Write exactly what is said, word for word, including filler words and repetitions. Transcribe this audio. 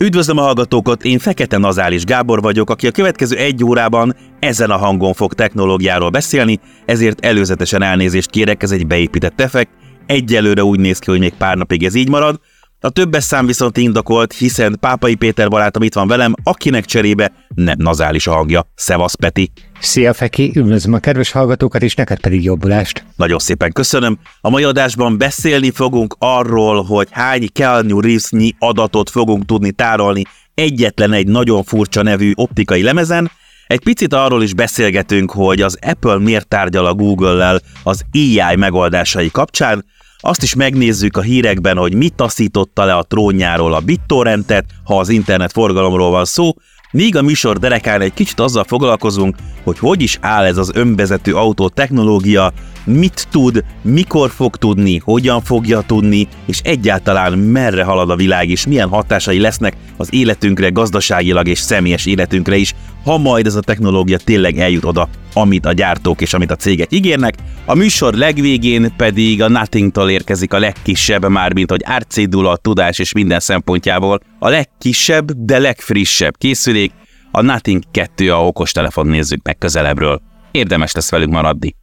Üdvözlöm a hallgatókat, én Fekete Nazális Gábor vagyok, aki a következő egy órában ezen a hangon fog technológiáról beszélni, ezért előzetesen elnézést kérek, ez egy beépített effekt. Egyelőre úgy néz ki, hogy még pár napig ez így marad. A többes szám viszont indokolt, hiszen Pápai Péter barátom itt van velem, akinek cserébe nem Nazális a hangja. Szevasz, Peti! Szia, Feki! Üdvözlöm a kedves hallgatókat, és neked pedig jobbulást! Nagyon szépen köszönöm! A mai adásban beszélni fogunk arról, hogy hány Keanu Reeves-nyi adatot fogunk tudni tárolni egyetlen egy nagyon furcsa nevű optikai lemezen. Egy picit arról is beszélgetünk, hogy az Apple miért tárgyal a Google-lel az á i megoldásai kapcsán. Azt is megnézzük a hírekben, hogy mit taszította le a trónjáról a BitTorrentet, ha az internetforgalomról van szó, míg a műsor derekán egy kicsit azzal foglalkozunk, hogy hogy is áll ez az önvezető autó technológia, mit tud, mikor fog tudni, hogyan fogja tudni, és egyáltalán merre halad a világ, és milyen hatásai lesznek az életünkre, gazdaságilag és személyes életünkre is, ha majd ez a technológia tényleg eljut oda, amit a gyártók és amit a cégek ígérnek. A műsor legvégén pedig a Nothing-tól érkezik a legkisebb, mármint hogy árcédula, tudás és minden szempontjából a legkisebb, de legfrissebb készülék, a Nothing kettő, a okostelefon nézzük meg közelebbről. Érdemes lesz velünk maradni.